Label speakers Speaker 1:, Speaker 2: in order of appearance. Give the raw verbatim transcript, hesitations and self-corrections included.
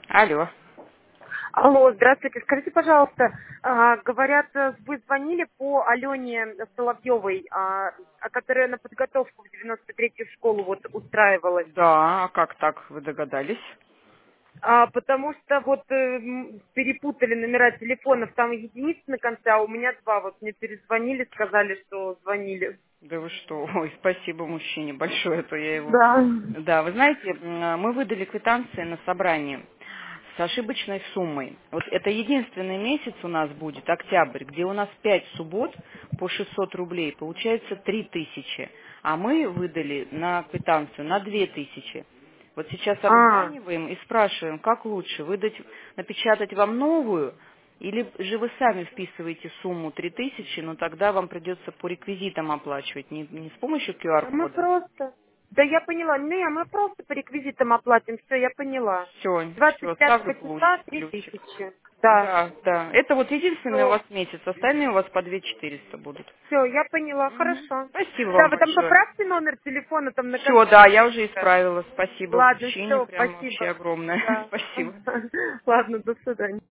Speaker 1: Алло.
Speaker 2: Алло, здравствуйте. Скажите, пожалуйста, а, говорят, э, вы звонили по Алене Соловьевой, а, а, которая на подготовку в девяносто третью школу вот устраивалась.
Speaker 1: Да, а как так вы догадались?
Speaker 2: А, потому что вот э, м, перепутали номера телефонов, там единица на конце, а у меня два. Вот мне перезвонили, сказали, что звонили.
Speaker 1: Да вы что? Ой, спасибо мужчине большое, а то я его...
Speaker 2: Да.
Speaker 1: Да, вы знаете, м, мы выдали квитанции на собрании с ошибочной суммой. Вот это единственный месяц у нас будет, октябрь, где у нас пять суббот по шестьсот рублей, получается три тысячи, а мы выдали на квитанцию на две тысячи. Вот сейчас
Speaker 2: А,
Speaker 1: обзваниваем и спрашиваем, как лучше, выдать, напечатать вам новую, или же вы сами вписываете сумму три тысячи, но тогда вам придется по реквизитам оплачивать, не, не с помощью
Speaker 2: а мы
Speaker 1: Q R-кода.
Speaker 2: просто... Да я поняла. Не, мы просто по реквизитам оплатим. Все, я поняла.
Speaker 1: Все,
Speaker 2: Двадцать
Speaker 1: все, сразу
Speaker 2: пятого числа
Speaker 1: получите
Speaker 2: три
Speaker 1: ключик.
Speaker 2: тысячи. Да.
Speaker 1: Да, да. Это вот единственный у
Speaker 2: Все.
Speaker 1: вас месяц, остальные у вас по две четыреста будут.
Speaker 2: Все, я поняла,
Speaker 1: Мгм.
Speaker 2: хорошо.
Speaker 1: Спасибо
Speaker 2: Да,
Speaker 1: вам
Speaker 2: вы там
Speaker 1: большое.
Speaker 2: поправьте номер телефона там на
Speaker 1: Все,
Speaker 2: конце.
Speaker 1: да, я уже исправила. Спасибо
Speaker 2: Ладно,
Speaker 1: мужчине,
Speaker 2: все,
Speaker 1: прям вообще
Speaker 2: спасибо.
Speaker 1: огромное.
Speaker 2: Да.
Speaker 1: Спасибо.
Speaker 2: Ладно, до свидания.